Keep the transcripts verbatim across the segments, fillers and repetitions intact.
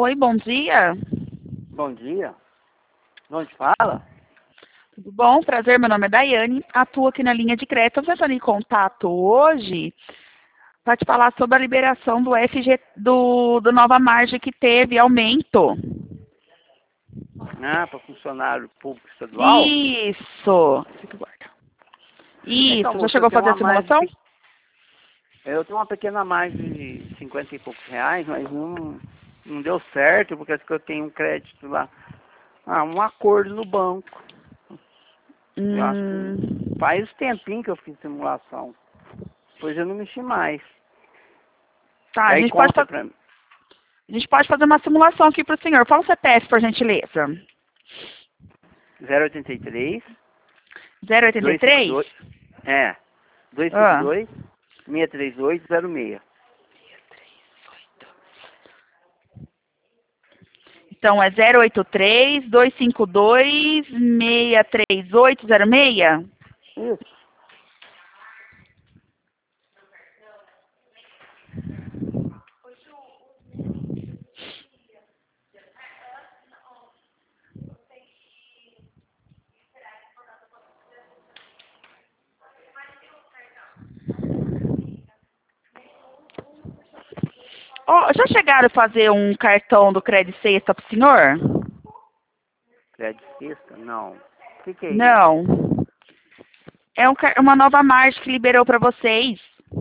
Oi, bom dia. Bom dia. De onde fala? Tudo bom? Prazer, meu nome é Daiane. Atuo aqui na linha de crédito. Estou entrando em contato hoje para te falar sobre a liberação do F G, do, do nova margem que teve aumento. Ah, para funcionário público estadual? Isso. Fica guarda. Então, Isso. Já moça, eu chegou a tenho fazer a uma margem, simulação? pe- eu tenho uma pequena margem de cinquenta e poucos reais, mas não, não deu certo, porque acho que eu tenho um crédito lá. Ah, um acordo no banco. Eu acho que Hum, faz tempinho que eu fiz simulação. Depois eu não mexi mais. tá, E a aí gente pode, conta fa- pra mim. a gente pode fazer uma simulação aqui para o senhor. Fala o C P F, por gentileza. zero oitenta e três, zero oitenta e três? duzentos e cinquenta e dois, é, Ah. duzentos e cinquenta e dois, seiscentos e trinta e oito, zero seis. Então é zero oito três, dois cinco dois, seis três oito zero seis? Isso. Ó, já chegaram a fazer um cartão do Credit Sexta para o senhor? Crédito sexta? Não. O que, que é isso? Não. É um car- uma nova margem que liberou para vocês.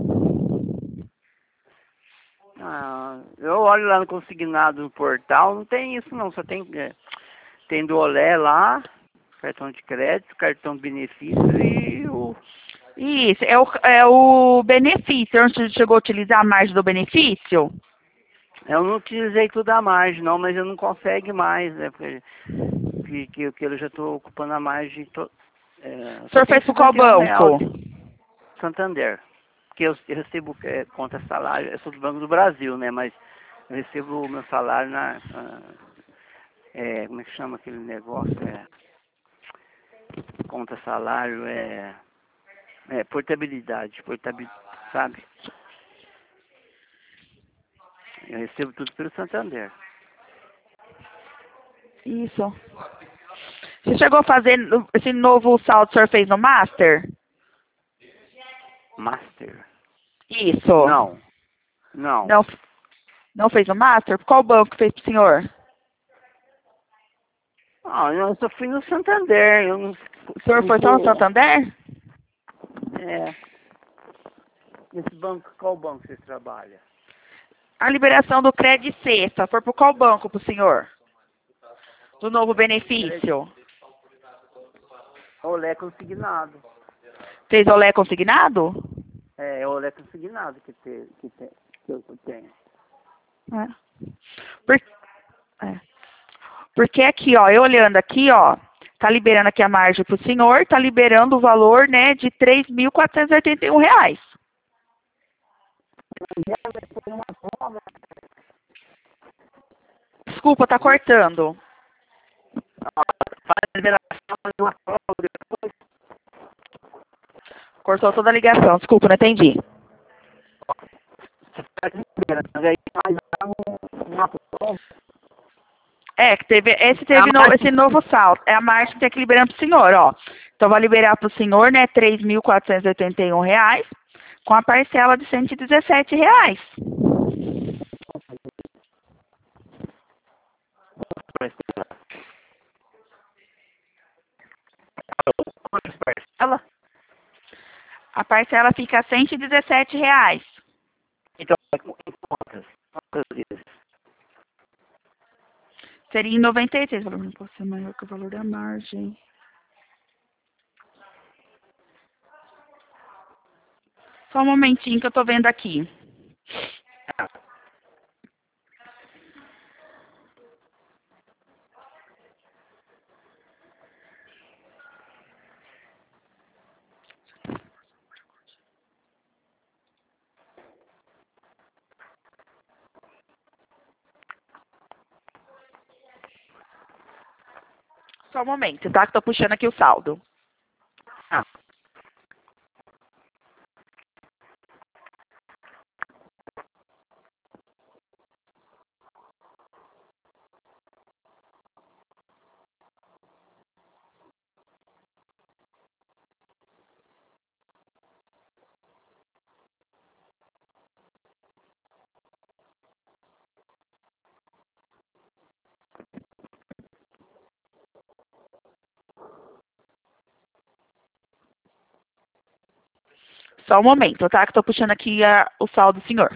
Ah, eu olho lá no consignado no portal, não tem isso não, só tem, é, tem do Olé lá, cartão de crédito, cartão de benefício e o... Isso, é o, é o benefício. Você chegou a utilizar a margem do benefício? Eu não utilizei tudo a margem não, mas eu não consigo mais, né, porque que, que, que eu já estou ocupando a margem, to, é, O só senhor tem fez por qual cinquenta e um real banco? de Santander, porque eu, eu recebo é, conta salário, eu sou do Banco do Brasil, né, mas eu recebo o meu salário na... na é, como é que chama aquele negócio? É, conta salário, é, é portabilidade, portabilidade, sabe? Eu recebo tudo pelo Santander. Isso. Você chegou a fazer no- esse novo saldo que o senhor fez no Master? Master? Isso. Não, não. Não, não fez no Master? Qual banco que fez pro senhor? Ah, eu só fui no Santander, eu não, O senhor não foi só no tô... Santander? É, esse banco, qual banco você trabalha? A liberação do Credit Sexta foi por qual banco pro senhor? Do novo Crédito. benefício? Olé consignado. Fez Olé consignado? É, olé consignado que, te, que, te, que eu tenho. É. Por, é. Porque aqui, ó, eu olhando aqui, ó, tá liberando aqui a margem pro senhor, tá liberando o valor, né, de três mil quatrocentos e oitenta e um reais. Desculpa, tá cortando. Faz a liberação de uma prova depois. Cortou toda a ligação, desculpa, não entendi. Você faz a liberação, aí faz um, uma prova. É, que teve, esse É a teve no, mais esse novo saldo. É a margem que tem que liberar pro senhor, ó. Então, vai liberar pro senhor, né, três mil quatrocentos e oitenta e um reais, com a parcela de cento e dezessete reais. quantas parcelas? A parcela fica cento e dezessete reais. Então, em quantas? Quantas vezes? Seria em noventa e seis. O valor não pode ser maior que o valor da margem. Só um momentinho que eu tô vendo aqui. Só um momento, tá? Que eu tô puxando aqui o saldo. Ah, Só um momento, tá? Que eu tô puxando aqui a, o saldo do senhor.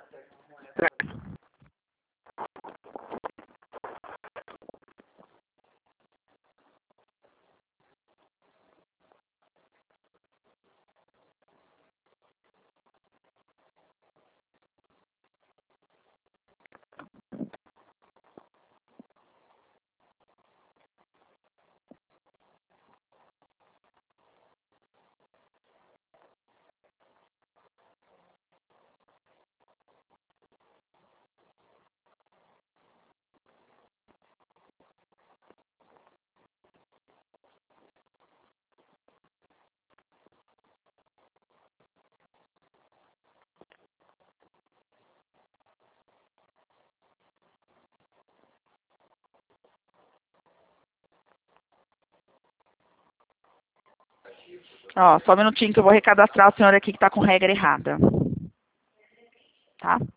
Ó, só um minutinho que eu vou recadastrar o senhor aqui que tá com regra errada. Tá?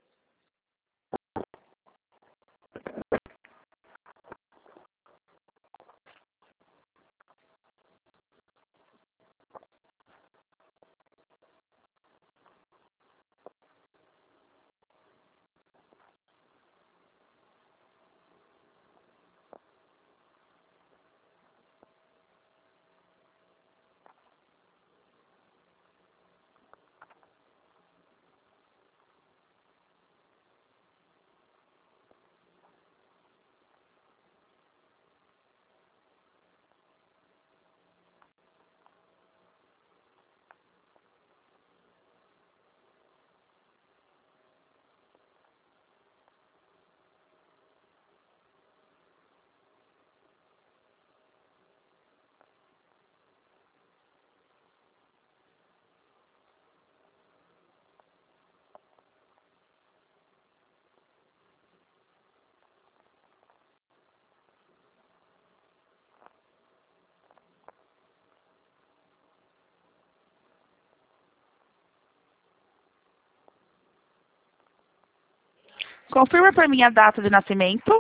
Confirma para mim a data de nascimento.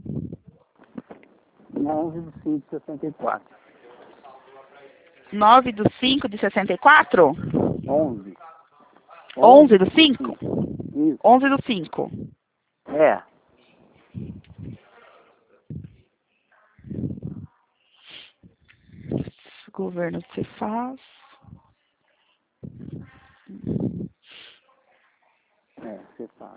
onze de cinco de sessenta e quatro. nove do cinco de sessenta e quatro? onze. onze do cinco? Isso. onze do cinco. É. Governo se faz. É, você faz.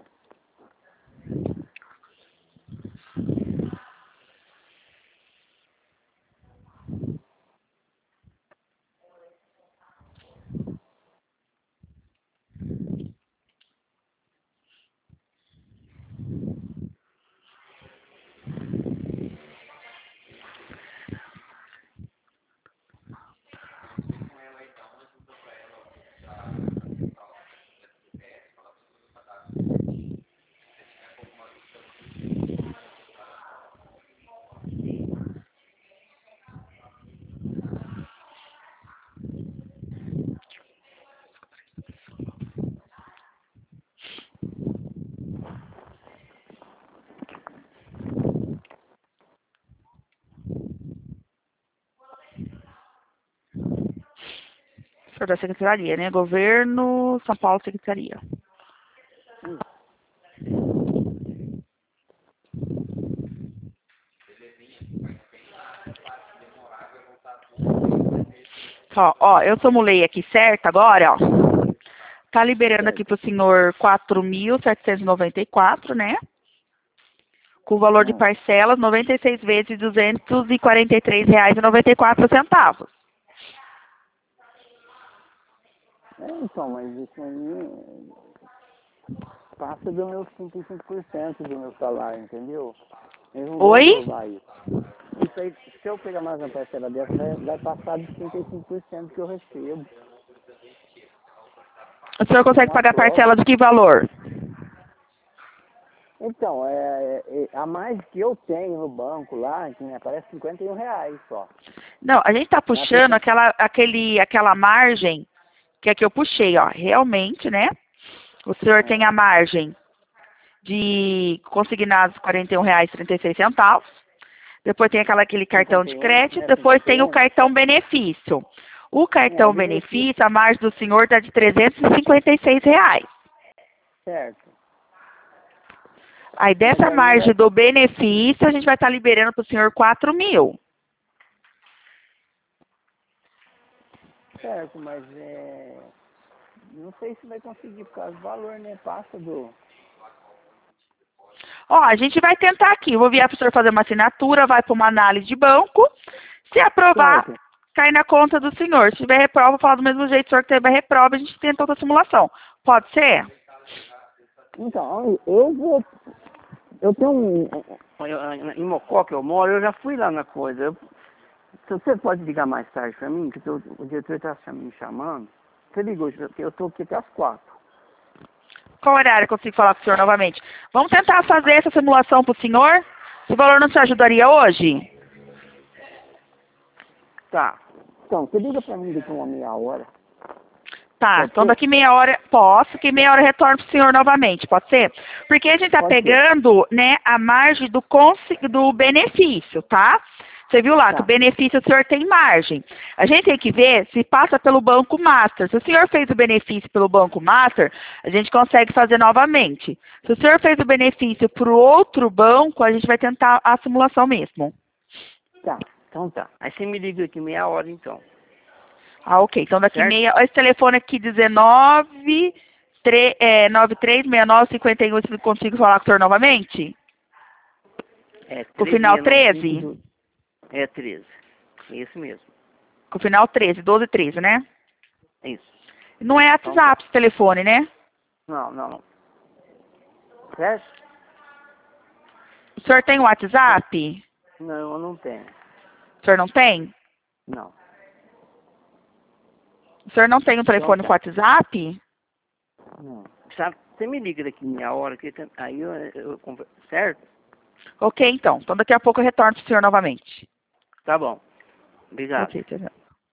Senhor da Secretaria, né? Governo, São Paulo, Secretaria. Ó, ó, eu somulei aqui certo agora, ó. Tá liberando aqui pro senhor quatro mil setecentos e noventa e quatro, né? Com o valor de parcelas, noventa e seis vezes duzentos e quarenta e três reais e noventa e quatro centavos. É, então, mas isso aí passa do meu trinta e cinco por cento do meu salário, entendeu? Eles não vão Oi? aprovar isso. Isso aí, se eu pegar mais uma parcela dessa, vai, vai passar de trinta e cinco por cento que eu recebo. O senhor consegue Não pagar aprova. parcela de que valor? Então, é, é, a mais que eu tenho no banco lá, que me aparece cinquenta e um reais só. Não, a gente tá puxando aquela, aquele, aquela margem que é que eu puxei, ó. Realmente, né? O senhor É. tem a margem de consignados quarenta e um reais e trinta e seis centavos. Depois tem aquela, aquele cartão de cinquenta e um, crédito. né? Depois cinquenta e tem o um. cartão benefício. O cartão É, o benefício- benefício, a margem do senhor está de trezentos e cinquenta e seis reais. Certo. Aí dessa Mas aí margem é- do benefício, a gente vai estar liberando para o senhor quatro mil. Certo, mas é... Não sei se vai conseguir por causa do valor, né? Passa do... Ó, a gente vai tentar aqui. Eu vou enviar para o senhor fazer uma assinatura, vai para uma análise de banco. Se aprovar, Certo. cai na conta do senhor. Se tiver reprova, vou falar do mesmo jeito. Se o senhor tiver reprova, a gente tenta outra simulação. Pode ser? Então, eu vou... Eu tenho um... eu- Em Mocó que eu moro, eu já fui lá na coisa. Eu- Se você pode ligar mais tarde pra mim, que eu- o diretor está me chamando. Você ligou, porque eu tô aqui até as quatro. Qual horário eu consigo falar com o senhor novamente? Vamos tentar fazer essa simulação para o senhor? Se o valor não te ajudaria hoje? Tá. Então, você liga pra mim daqui uma meia hora. Tá, Pode então ser? daqui meia hora, posso, que meia hora eu retorno para o senhor novamente, pode ser? Porque a gente está Pode ser. pegando, né, a margem do, consi- do benefício, tá? Você viu lá Tá. que o benefício o senhor tem margem. A gente tem que ver se passa pelo Banco Master. Se o senhor fez o benefício pelo Banco Master, a gente consegue fazer novamente. Se o senhor fez o benefício para o outro banco, a gente vai tentar a simulação mesmo. Tá. Então tá. Aí você me liga aqui meia hora então. Ah, ok. Então daqui Certo? meia... Esse telefone aqui, dezenove, tre- é, nove três seis nove cinco um, eu consigo falar com o senhor novamente? É Com o final treze sessenta e treze? cinco. É treze. É isso mesmo. Com o final treze, doze, treze, né? É isso. Não é Então tá. WhatsApp esse telefone, né? Não, não, não. Certo? O senhor tem WhatsApp? Não, eu não tenho. O senhor não tem? Não. O senhor não tem um telefone Então com tá. WhatsApp? Não. Sabe, você me liga daqui meia hora, que tem- aí eu, eu converso. Certo? Ok, então. Então daqui a pouco eu retorno para o senhor novamente. Tá bom. Obrigado. Ok, tchau, tchau.